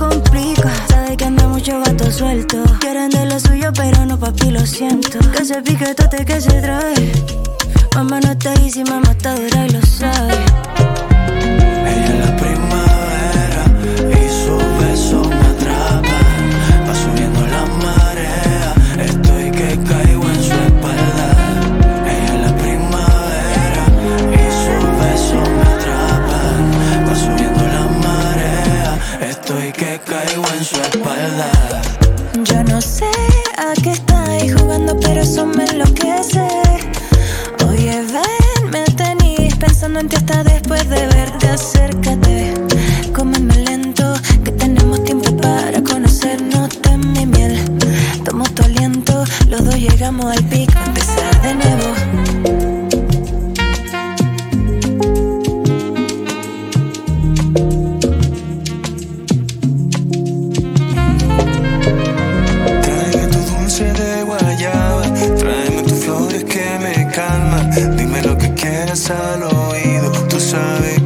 complica. Sabe que anda mucho gato suelto. Quieren de lo suyo, pero no, papi, lo siento. Que ese piquetote que se trae. Mamá no está easy, mamá está dura y lo sabe. Ella es la primavera y sus besos me atrapan. Va subiendo la marea, estoy que caigo en su espalda. Ella es la primavera y sus besos me atrapan. Va subiendo la marea, estoy que caigo en su espalda. Yo no sé a qué estáis jugando, pero eso me enloquece. Oye, ven, me tenéis pensando en ti hasta después de verte. Acércate, cómeme lento, que tenemos tiempo para conocernos. Ten mi miel, tomo tu aliento. Los dos llegamos al pico, empezar de nuevo. Tráeme tu dulce de guayaba, tráeme tus flores que me calman. Dime lo que quieras al oído, tú sabes